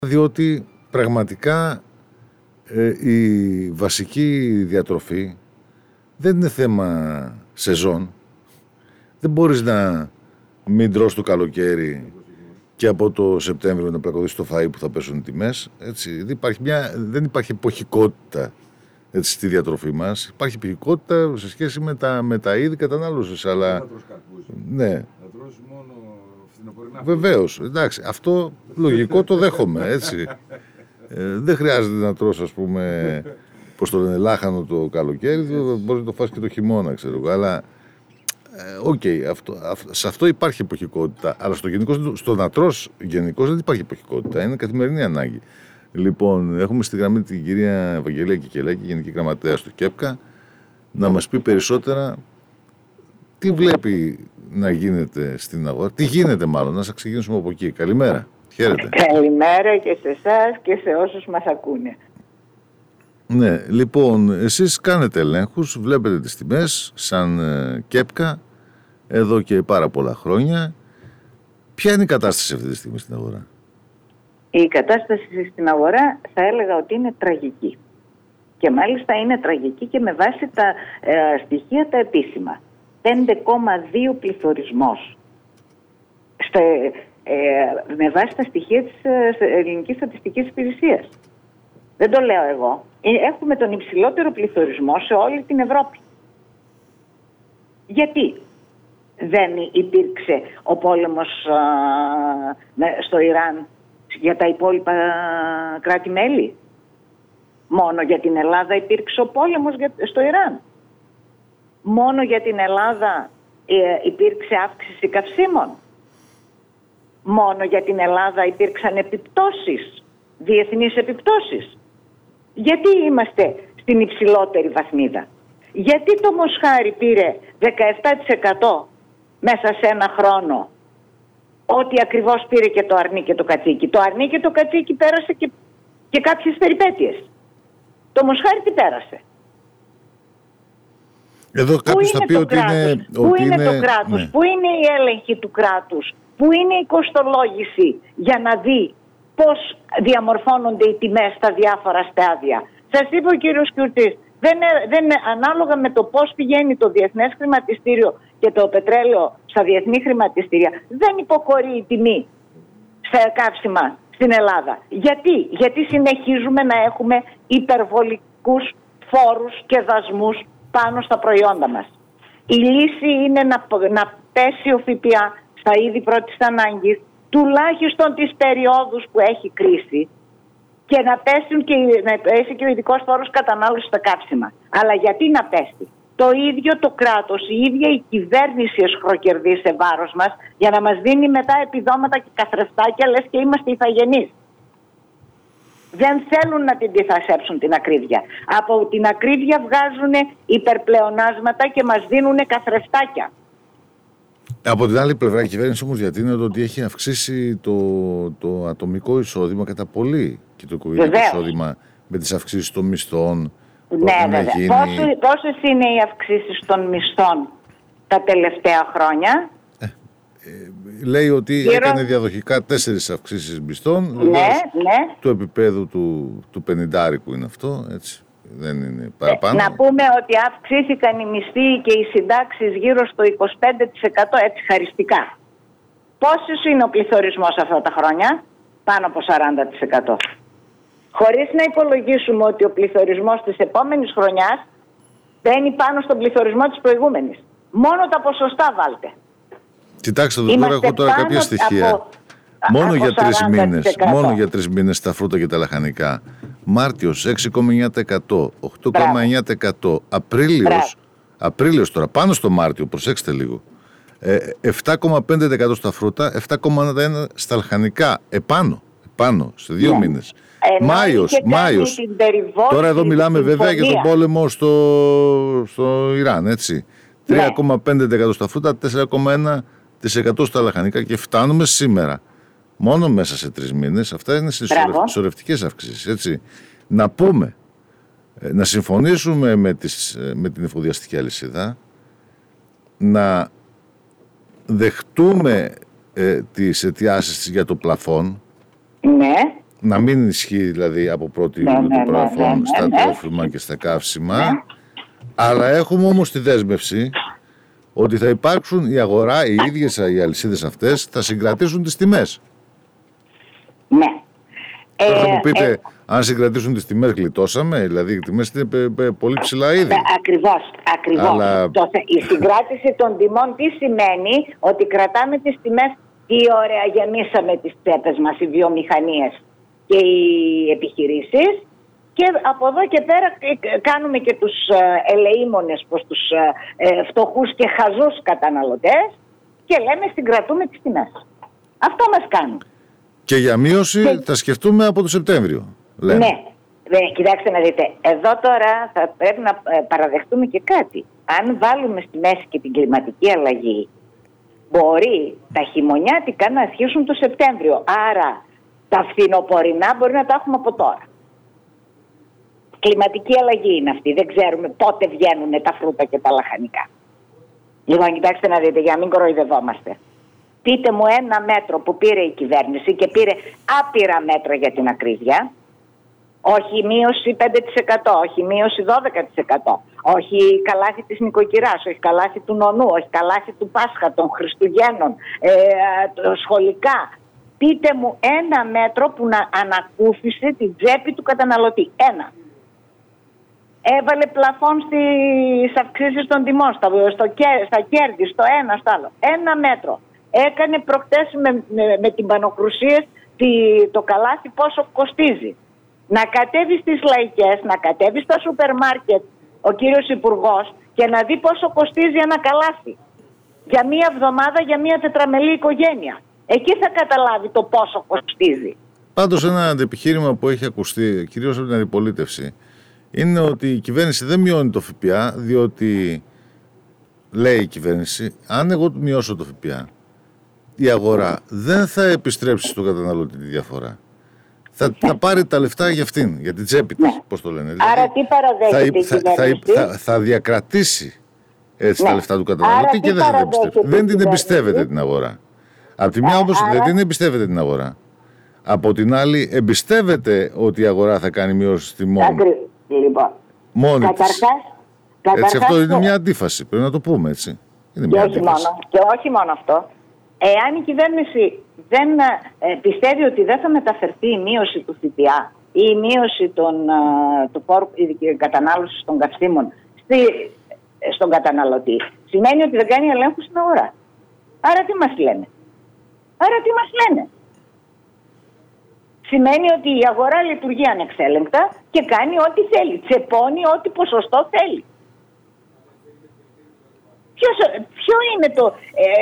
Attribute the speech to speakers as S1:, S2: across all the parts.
S1: Διότι πραγματικά η βασική διατροφή δεν είναι θέμα σεζόν. Δεν μπορείς να μην τρως το καλοκαίρι και από το Σεπτέμβριο να πλακωθείς το φαΐ που θα πέσουν οι τιμές. Έτσι. Δεν υπάρχει εποχικότητα, έτσι, στη διατροφή μας. Υπάρχει εποχικότητα σε σχέση με τα είδη κατανάλωσης. Αλλά...
S2: Δεν θα τρως καρπούζι.
S1: Ναι.
S2: Θα τρως μόνο φθινοπορεινά.
S1: Βεβαίως. Εντάξει, αυτό λογικό το δέχομαι, έτσι. Δεν χρειάζεται να τρως, ας πούμε, πως το λένε, λάχανο το καλοκαίρι, μπορείς να το φας και το χειμώνα, ξέρω εγώ. Αλλά, σε αυτό υπάρχει εποχικότητα. Αλλά στο να τρως γενικώς δεν υπάρχει εποχικότητα. Είναι καθημερινή ανάγκη. Λοιπόν, έχουμε στη γραμμή την κυρία Ευαγγελία Κικελάκη, Γενική Γραμματέας του ΚΕΠΚΑ, να μας πει περισσότερα τι βλέπει να γίνεται στην αγορά. Τι γίνεται μάλλον, να σας ξεκινήσουμε από εκεί. Καλημέρα. Χαίρετε.
S3: Καλημέρα και σε εσάς και σε όσους μας ακούνε.
S1: Ναι, λοιπόν, εσείς κάνετε ελέγχους, βλέπετε τις τιμές σαν ΚΕΠΚΑ εδώ και πάρα πολλά χρόνια. Ποια είναι η κατάσταση αυτή τη στιγμή στην αγορά?
S3: Η κατάσταση στην αγορά θα έλεγα ότι είναι τραγική. Και μάλιστα είναι τραγική και με βάση τα στοιχεία τα επίσημα. 5,2 πληθωρισμός. Με βάση τα στοιχεία της Ελληνικής Στατιστικής Υπηρεσίας. Δεν το λέω εγώ. Έχουμε τον υψηλότερο πληθωρισμό σε όλη την Ευρώπη. Γιατί δεν υπήρξε ο πόλεμος στο Ιράν για τα υπόλοιπα κράτη-μέλη? Μόνο για την Ελλάδα υπήρξε ο πόλεμος στο Ιράν? Μόνο για την Ελλάδα υπήρξε αύξηση καυσίμων? Μόνο για την Ελλάδα υπήρξαν επιπτώσεις, διεθνείς επιπτώσεις? Γιατί είμαστε στην υψηλότερη βαθμίδα? Γιατί το μοσχάρι πήρε 17% μέσα σε ένα χρόνο, ό,τι ακριβώς πήρε και το αρνί και το κατσίκι? Το αρνί και το κατσίκι πέρασε και κάποιες περιπέτειες. Το μοσχάρι τι πέρασε?
S1: Εδώ κάποιος θα πει ότι είναι...
S3: Πού είναι το κράτος? Ναι. Πού είναι η έλεγχη του κράτους? Πού είναι η κοστολόγηση για να δει πώς διαμορφώνονται οι τιμές στα διάφορα στάδια? Σας είπε ο κύριος Κιουρτής, ανάλογα με το πώς πηγαίνει το διεθνές χρηματιστήριο και το πετρέλαιο στα διεθνή χρηματιστήρια, δεν υποχωρεί η τιμή στα καύσιμα στην Ελλάδα. Γιατί συνεχίζουμε να έχουμε υπερβολικούς φόρους και δασμούς πάνω στα προϊόντα μας. Η λύση είναι να πέσει ο ΦΠΑ στα είδη πρώτης ανάγκης, τουλάχιστον τις περιόδους που έχει κρίση, και να πέσει και ο ειδικός φόρος κατανάλωσης στα καύσιμα. Αλλά γιατί να πέσει? Το ίδιο το κράτος, η ίδια η κυβέρνηση εσχροκερδεί σε βάρος μας για να μας δίνει μετά επιδόματα και καθρεφτάκια, λες και είμαστε ηθαγενείς. Δεν θέλουν να την αντιθασέψουν την ακρίβεια. Από την ακρίβεια βγάζουν υπερπλεονάσματα και μας δίνουν καθρεφτάκια.
S1: Από την άλλη πλευρά η κυβέρνηση όμως διατείνεται ότι έχει αυξήσει το ατομικό εισόδημα κατά πολύ και το οικογενειακό εισόδημα με τις αυξήσεις των μισθών.
S3: Ναι, βέβαια. Πόσες είναι οι αυξήσεις των μισθών τα τελευταία χρόνια?
S1: Λέει ότι έκανε διαδοχικά 4 αυξήσεις μισθών.
S3: Ναι.
S1: Του επίπεδου του 50 είναι αυτό, έτσι. Δεν είναι παραπάνω.
S3: Να πούμε ότι αυξήθηκαν οι μισθοί και οι συντάξεις γύρω στο 25%, έτσι χαριστικά. Πόσος είναι ο πληθωρισμός αυτά τα χρόνια? Πάνω από 40%. Χωρίς να υπολογίσουμε ότι ο πληθωρισμός της επόμενης χρονιάς μπαίνει πάνω στον πληθωρισμό της προηγούμενης. Μόνο τα ποσοστά βάλτε.
S1: Κοιτάξτε εδώ πέρα, έχω τώρα κάποια στοιχεία. Μόνο για 3 μήνες τα φρούτα και τα λαχανικά. Μάρτιος 6,9%, 8,9%. Απρίλιος τώρα, πάνω στο Μάρτιο, προσέξτε λίγο. 7,5% στα φρούτα, 7,1% στα λαχανικά. Επάνω, σε 2 μήνες. Μάιος. Τώρα εδώ μιλάμε βέβαια για τον πόλεμο στο Ιράν, έτσι. 3,5% στα φρούτα, 4,1% στα λαχανικά και φτάνουμε σήμερα. Μόνο μέσα σε 3 μήνες, αυτά είναι συσσωρευτικές αυξήσεις, έτσι. Να πούμε, να συμφωνήσουμε με την εφοδιαστική αλυσίδα, να δεχτούμε τις αιτιάσεις της για το πλαφόν,
S3: Ναι.
S1: να μην ισχύει δηλαδή από 1η Ιουλίου του παρελθόν στα τρόφιμα και στα καύσιμα, αλλά έχουμε όμως τη δέσμευση ότι θα υπάρξουν η αγορά, οι ίδιες οι αλυσίδες αυτές θα συγκρατήσουν τις τιμές.
S3: Ναι.
S1: Θα μου πείτε, αν συγκρατήσουν τις τιμές γλιτώσαμε, δηλαδή οι τιμές είναι πολύ ψηλά ήδη.
S3: Ακριβώς. Αλλά... Η συγκράτηση των τιμών τι σημαίνει? Ότι κρατάμε τις τιμές. Τι ωραία γεμίσαμε τις τσέπες μας οι βιομηχανίες και οι επιχειρήσεις, και από εδώ και πέρα κάνουμε και τους ελεήμονες προς τους φτωχούς και χαζούς καταναλωτές και λέμε συγκρατούμε τις τιμές. Αυτό μας κάνουν.
S1: Και για μείωση θα σκεφτούμε από το Σεπτέμβριο. Λέμε.
S3: Ναι, κοιτάξτε να δείτε. Εδώ τώρα θα πρέπει να παραδεχτούμε και κάτι. Αν βάλουμε στη μέση και την κλιματική αλλαγή, μπορεί τα χειμωνιάτικα να αρχίσουν το Σεπτέμβριο. Άρα τα φθινοπορεινά μπορεί να τα έχουμε από τώρα. Κλιματική αλλαγή είναι αυτή. Δεν ξέρουμε πότε βγαίνουν τα φρούτα και τα λαχανικά. Λοιπόν, κοιτάξτε να δείτε, για να μην κοροϊδευόμαστε. Πείτε μου ένα μέτρο που πήρε η κυβέρνηση, και πήρε άπειρα μέτρα για την ακρίβεια. Όχι μείωση 5%, όχι μείωση 12%, όχι καλάθι της νοικοκυράς, όχι καλάθι του νονού, όχι καλάθι του Πάσχα, των Χριστουγέννων, σχολικά. Πείτε μου ένα μέτρο που να ανακούφισε την τσέπη του καταναλωτή. Ένα. Έβαλε πλαφόν στις αυξήσεις των τιμών, στα κέρδη, στο ένα, στο άλλο. Ένα μέτρο. Έκανε προχτές με την Πανοκρουσίες το καλάθι πόσο κοστίζει. Να κατέβει στις λαϊκές, να κατέβει στα σούπερ μάρκετ ο κύριος Υπουργός και να δει πόσο κοστίζει ένα καλάθι. Για μία εβδομάδα, για μία τετραμελή οικογένεια. Εκεί θα καταλάβει το πόσο κοστίζει.
S1: Πάντως ένα αντεπιχείρημα που έχει ακουστεί, κυρίως από την αντιπολίτευση, είναι ότι η κυβέρνηση δεν μειώνει το ΦΠΑ, διότι λέει η κυβέρνηση, αν εγώ μειώσω το ΦΠΑ, η αγορά δεν θα επιστρέψει στον καταναλωτή τη διαφορά. Θα πάρει τα λεφτά για αυτήν, για την τσέπη της, πώς το λένε.
S3: Άρα τι παραδέχεται η κυβέρνηση?
S1: Θα διακρατήσει έτσι τα λεφτά του καταναλωτή και δεν θα την εμπιστεύεται. Δεν την εμπιστεύεται την αγορά. Από τη μια όμως δεν την εμπιστεύεται την αγορά. Από την άλλη εμπιστεύεται ότι η αγορά θα κάνει μείωση τιμών μόνη της. Έτσι, αυτό είναι μια αντίφαση, πρέπει να το πούμε έτσι.
S3: Και όχι μόνο αυτό. Εάν η κυβέρνηση δεν πιστεύει ότι δεν θα μεταφερθεί η μείωση του ΦΠΑ ή η μείωση του φόρου κατανάλωσης των καυσίμων στον καταναλωτή, σημαίνει ότι δεν κάνει ελέγχου στην αγορά. Άρα τι μας λένε? Σημαίνει ότι η αγορά λειτουργεί ανεξέλεγκτα και κάνει ό,τι θέλει. Τσεπώνει ό,τι ποσοστό θέλει. Ποιο είναι το...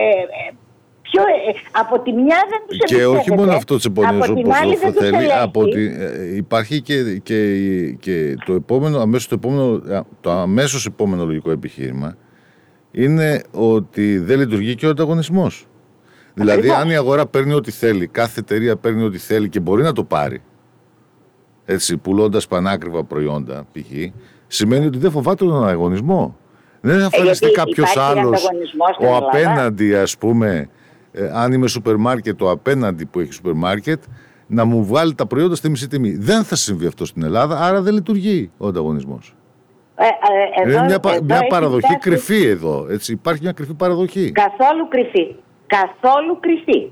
S3: από τη μια δεν τους εμπιστεύεται.
S1: Και όχι μόνο αυτό τσεπώνει όσο ποσοστό θέλει. Υπάρχει και το επόμενο, το αμέσως επόμενο λογικό επιχείρημα είναι ότι δεν λειτουργεί και ο ανταγωνισμός. Δηλαδή, αν η αγορά παίρνει ό,τι θέλει, κάθε εταιρεία παίρνει ό,τι θέλει και μπορεί να το πάρει, έτσι, πουλώντας πανάκριβα προϊόντα, π.χ., σημαίνει ότι δεν φοβάται τον ανταγωνισμό. Δεν θα ασφαλιστεί κάποιος άλλος, ο απέναντι, ας πούμε, αν είμαι σούπερ μάρκετ, το απέναντι που έχει σούπερ μάρκετ, να μου βγάλει τα προϊόντα στη μισή τιμή. Δεν θα συμβεί αυτό στην Ελλάδα, άρα δεν λειτουργεί ο ανταγωνισμός. Είναι μια παραδοχή κρυφή εδώ. Έτσι, υπάρχει μια κρυφή παραδοχή.
S3: Καθόλου κρυφή.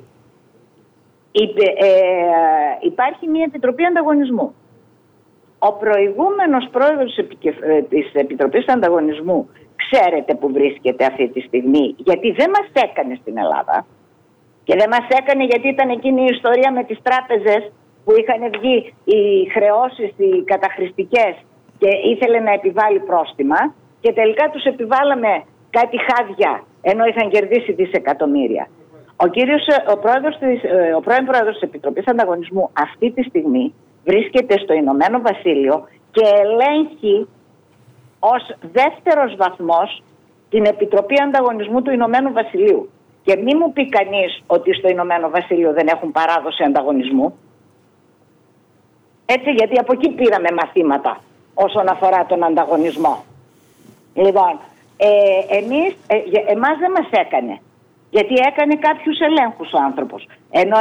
S3: Υπάρχει μια Επιτροπή Ανταγωνισμού. Ο προηγούμενος πρόεδρος της Επιτροπής Ανταγωνισμού, ξέρετε που βρίσκεται αυτή τη στιγμή, γιατί δεν μας έκανε στην Ελλάδα. Και δεν μας έκανε γιατί ήταν εκείνη η ιστορία με τις τράπεζες που είχαν βγει οι χρεώσεις, οι καταχρηστικές, και ήθελε να επιβάλλει πρόστιμα και τελικά τους επιβάλαμε κάτι χάδια ενώ είχαν κερδίσει δισεκατομμύρια. Ο πρώην πρόεδρος της Επιτροπής Ανταγωνισμού αυτή τη στιγμή βρίσκεται στο Ηνωμένο Βασίλειο και ελέγχει ως δεύτερος βαθμός την Επιτροπή Ανταγωνισμού του Ηνωμένου Βασιλείου. Και μη μου πει κανείς ότι στο Ηνωμένο Βασίλειο δεν έχουν παράδοση ανταγωνισμού. Έτσι, γιατί από εκεί πήραμε μαθήματα όσον αφορά τον ανταγωνισμό. Λοιπόν, εμάς δεν μας έκανε. Γιατί έκανε κάποιους ελέγχους ο άνθρωπος. Ενώ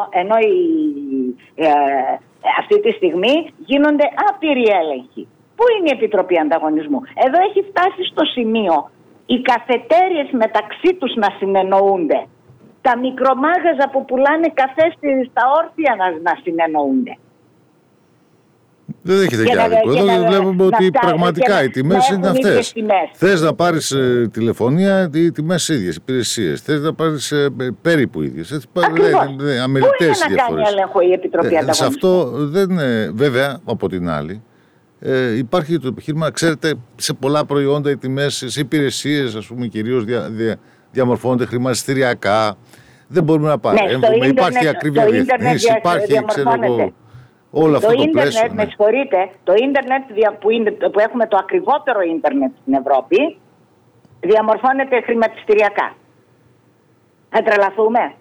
S3: αυτή τη στιγμή γίνονται άπειροι έλεγχοι. Πού είναι η Επιτροπή Ανταγωνισμού? Εδώ έχει φτάσει στο σημείο οι καφετέριες μεταξύ τους να συνεννοούνται. Τα μικρομάγαζα που πουλάνε καφέ στα όρθια να συνεννοούνται.
S1: Δεν έχετε κι άδικο. Εδώ βλέπουμε ότι πραγματικά οι τιμές είναι αυτές. Θες να πάρεις τηλεφωνία, οι τιμές ίδιες, υπηρεσίες. Θες να πάρεις περίπου ίδιες.
S3: Αμελητές διαφορές. Πού είναι να κάνει έλεγχο η Επιτροπή Ανταγωνισμού?
S1: Σε αυτό δεν είναι. Βέβαια, από την άλλη, υπάρχει το επιχείρημα, ξέρετε, σε πολλά προϊόντα οι τιμές, σε υπηρεσίες, ας πούμε, κυρίως διαμορφώνονται χρηματιστηριακά. Δεν μπορούμε να παρέμβουμε. Υπάρχει ακρίβεια διεθνής, υπάρχει, ξέρω εγώ. Όλο αυτό το
S3: ίντερνετ, με συγχωρείτε, το ίντερνετ που έχουμε το ακριβότερο ίντερνετ στην Ευρώπη, διαμορφώνεται χρηματιστηριακά. Θα τρελαθούμε.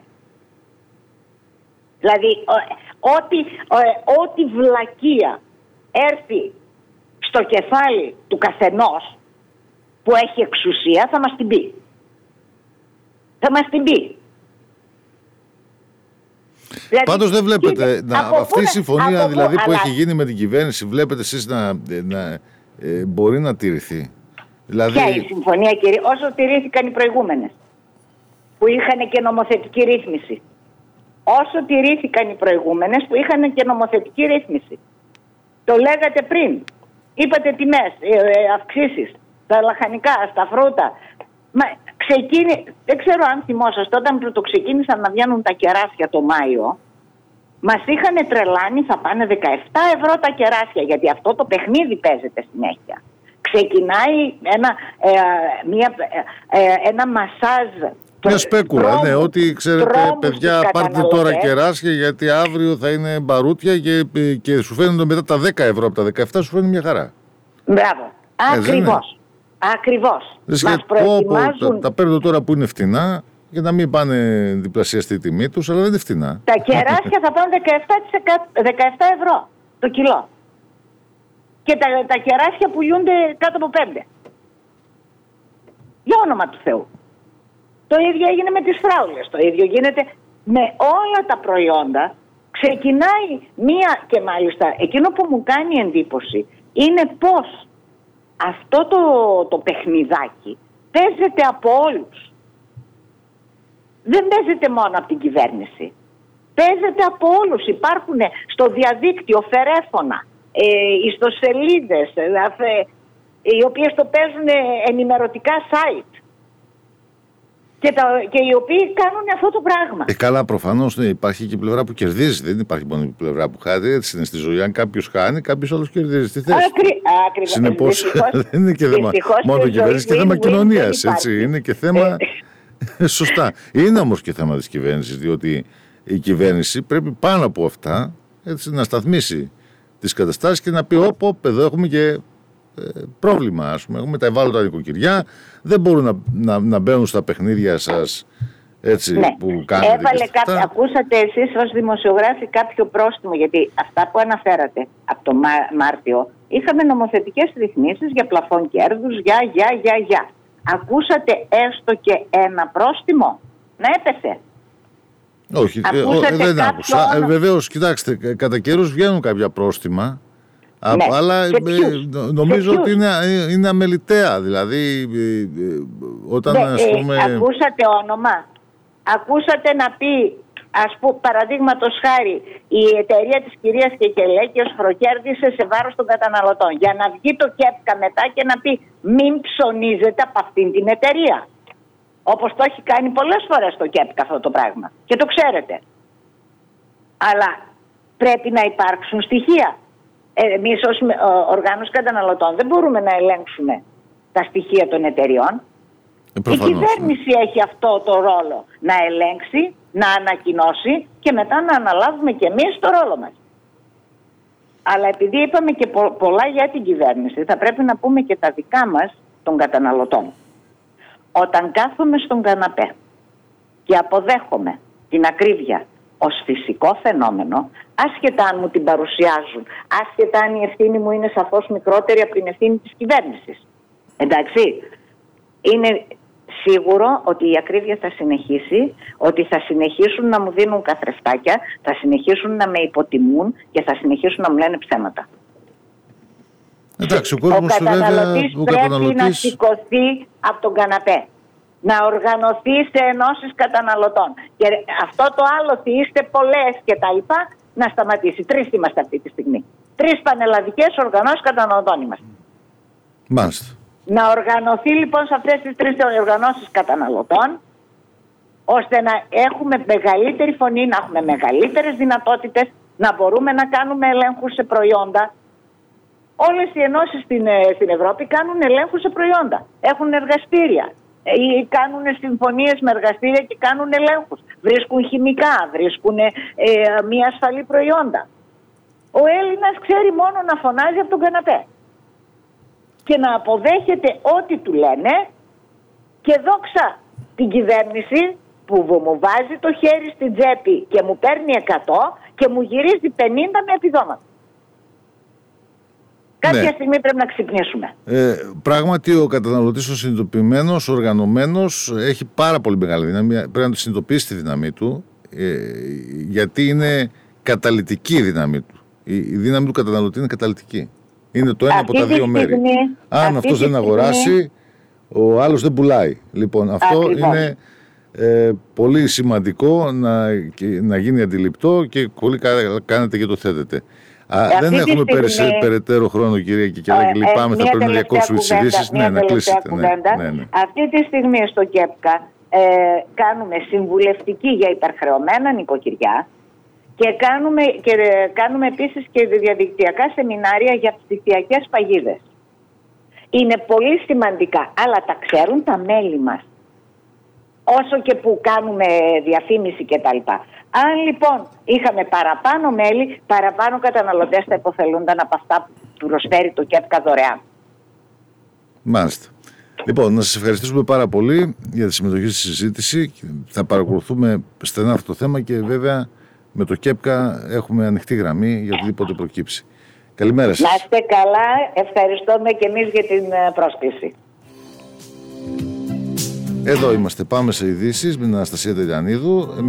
S3: Δηλαδή, ό,τι βλακεία έρθει στο κεφάλι του καθενός που έχει εξουσία θα μας την πει. Θα μας την πει. Δηλαδή,
S1: πάντως δεν βλέπετε αυτή η συμφωνία δηλαδή που έχει γίνει με την κυβέρνηση, βλέπετε εσείς να μπορεί να τηρηθεί? Δηλαδή...
S3: Ποια η συμφωνία, κύριε? Όσο τηρήθηκαν οι προηγούμενες που είχαν και νομοθετική ρύθμιση. Όσο τηρήθηκαν οι προηγούμενες που είχαν και νομοθετική ρύθμιση. Το λέγατε πριν. Είπατε τιμές, αυξήσεις στα λαχανικά, στα φρούτα. Δεν ξέρω αν θυμόσαστε, όταν πρωτοξεκίνησαν να βγαίνουν τα κεράσια το Μάιο, μας είχαν τρελάνει, θα πάνε 17 ευρώ τα κεράσια, γιατί αυτό το παιχνίδι παίζεται συνέχεια. Ξεκινάει ένα μασάζ.
S1: Μια σπέκουλα, ναι, ότι ξέρετε, παιδιά, πάρτε τώρα κεράσια, γιατί αύριο θα είναι μπαρούτια και σου φαίνονται μετά τα 10 ευρώ από τα 17, σου φαίνεται μια χαρά.
S3: Μπράβο, ακριβώς. Ακριβώς. Μας προετοιμάζουν...
S1: Τα παίρνω τώρα που είναι φτηνά, για να μην πάνε διπλασιαστεί η τιμή τους, αλλά δεν είναι φτηνά.
S3: Τα κεράσια θα πάνε 17 ευρώ το κιλό. Και τα κεράσια πουλούνται κάτω από 5. Για όνομα του Θεού. Το ίδιο έγινε με τις φράουλες. Το ίδιο γίνεται με όλα τα προϊόντα. Ξεκινάει και μάλιστα εκείνο που μου κάνει εντύπωση είναι πώς αυτό το παιχνιδάκι παίζεται από όλους. Δεν παίζεται μόνο από την κυβέρνηση. Παίζεται από όλους. Υπάρχουν στο διαδίκτυο φερέφωνα, ιστοσελίδες, οι οποίες το παίζουν ενημερωτικά site. Και οι οποίοι κάνουν αυτό το πράγμα.
S1: Καλά, προφανώς υπάρχει και η πλευρά που κερδίζει. Δεν υπάρχει μόνο η πλευρά που χάνει. Έτσι είναι στη ζωή. Αν κάποιος χάνει, κάποιος άλλος κερδίζει. Τι θες? Συνεπώς δεν είναι και θέμα μόνο κυβέρνηση, και θέμα κοινωνίας. Είναι και θέμα. Σωστά. Είναι όμως και θέμα της κυβέρνησης, διότι η κυβέρνηση πρέπει πάνω από αυτά να σταθμίσει τις καταστάσεις και να πει: εδώ έχουμε και πρόβλημα, ας πούμε. Έχουμε τα ευάλωτα νοικοκυριά, δεν μπορούν να μπαίνουν στα παιχνίδια σας έτσι, ναι, που κάνετε.
S3: Ακούσατε εσείς ως δημοσιογράφοι κάποιο πρόστιμο, γιατί αυτά που αναφέρατε από το Μάρτιο είχαμε νομοθετικές ρυθμίσεις για πλαφόν κέρδους, για. Ακούσατε έστω και ένα πρόστιμο να έπεσε?
S1: Όχι, δεν άκουσα. Βεβαίως, κοιτάξτε, κατά καιρούς βγαίνουν κάποια πρόστιμα. Ναι. Αλλά νομίζω ότι είναι αμεληταία. Δηλαδή, όταν ας πούμε...
S3: Ακούσατε όνομα? Ακούσατε να πει, παραδείγματος χάρη, η εταιρεία της κυρίας Κεκελέκιος προκέρδισε σε βάρος των καταναλωτών, για να βγει το ΚΕΠΚΑ μετά και να πει μην ψωνίζετε από αυτήν την εταιρεία. Όπως το έχει κάνει πολλές φορές το ΚΕΠΚΑ αυτό το πράγμα. Και το ξέρετε. Αλλά πρέπει να υπάρξουν στοιχεία. Εμείς ως οργάνωση καταναλωτών δεν μπορούμε να ελέγξουμε τα στοιχεία των εταιριών. Η κυβέρνηση έχει αυτό το ρόλο, να ελέγξει, να ανακοινώσει και μετά να αναλάβουμε και εμείς το ρόλο μας. Αλλά επειδή είπαμε και πολλά για την κυβέρνηση, θα πρέπει να πούμε και τα δικά μας των καταναλωτών. Όταν κάθομαι στον καναπέ και αποδέχομαι την ακρίβεια ως φυσικό φαινόμενο, άσχετα αν μου την παρουσιάζουν, άσχετα αν η ευθύνη μου είναι σαφώς μικρότερη από την ευθύνη της κυβέρνησης. Εντάξει, είναι σίγουρο ότι η ακρίβεια θα συνεχίσει, ότι θα συνεχίσουν να μου δίνουν καθρεφτάκια, θα συνεχίσουν να με υποτιμούν και θα συνεχίσουν να μου λένε ψέματα.
S1: Εντάξει, ο καταναλωτής
S3: πρέπει να σηκωθεί από τον καναπέ, να οργανωθεί σε ενώσεις καταναλωτών και αυτό το άλλο ότι είστε πολλές και τα λοιπά να σταματήσει. 3 είμαστε αυτή τη στιγμή. 3 πανελλαδικές οργανώσεις καταναλωτών είμαστε.
S1: Μάλιστα.
S3: Να οργανωθεί λοιπόν σε αυτές τις 3 οργανώσεις καταναλωτών, ώστε να έχουμε μεγαλύτερη φωνή, να έχουμε μεγαλύτερες δυνατότητες, να μπορούμε να κάνουμε ελέγχους σε προϊόντα. Όλες οι ενώσεις στην Ευρώπη κάνουν ελέγχους σε προϊόντα. Έχουν εργαστήρια ή κάνουν συμφωνίες με εργαστήρια και κάνουν ελέγχους. Βρίσκουν χημικά, βρίσκουν μη ασφαλή προϊόντα. Ο Έλληνας ξέρει μόνο να φωνάζει από τον καναπέ και να αποδέχεται ό,τι του λένε, και δόξα την κυβέρνηση που μου βάζει το χέρι στην τσέπη και μου παίρνει 100 και μου γυρίζει 50 με επιδόματα. Κάποια στιγμή πρέπει να ξυπνήσουμε.
S1: Πράγματι ο καταναλωτής, ο συνειδητοποιημένος, ο οργανωμένος, έχει πάρα πολύ μεγάλη δύναμη. Πρέπει να το συνειδητοποιήσει τη δύναμή του, γιατί είναι καταλυτική η δύναμη του. Η δύναμη του καταναλωτή είναι καταλυτική. Είναι το ένα από τα δύο μέρη. Αν αυτός δεν αγοράσει, ο άλλος δεν πουλάει. Λοιπόν, αυτό είναι πολύ σημαντικό να γίνει αντιληπτό και πολύ κάνετε και το θέτετε. Δεν έχουμε περαιτέρω χρόνο, κυρία Κικελάκη, λυπάμαι, θα πρέπει να διακόψουμε τις ειδήσεις. Ναι, να κλείσετε. Ναι.
S3: Αυτή τη στιγμή στο ΚΕΠΚΑ κάνουμε συμβουλευτική για υπερχρεωμένα νοικοκυριά και κάνουμε επίσης και διαδικτυακά σεμινάρια για ψηφιακές παγίδες. Είναι πολύ σημαντικά, αλλά τα ξέρουν τα μέλη μας, όσο και που κάνουμε διαφήμιση κτλ. Αν λοιπόν είχαμε παραπάνω μέλη, παραπάνω καταναλωτές θα υποφελούνταν από αυτά που προσφέρει το ΚΕΠΚΑ δωρεάν.
S1: Μάλιστα. Λοιπόν, να σας ευχαριστήσουμε πάρα πολύ για τη συμμετοχή στη συζήτηση. Θα παρακολουθούμε στενά αυτό το θέμα και βέβαια με το ΚΕΠΚΑ έχουμε ανοιχτή γραμμή για οτιδήποτε προκύψει. Καλημέρα σας.
S3: Να είστε καλά. Ευχαριστούμε και εμείς για την πρόσκληση.
S1: Εδώ είμαστε. Πάμε σε ειδήσεις με την Αναστασία Τελιανίδου.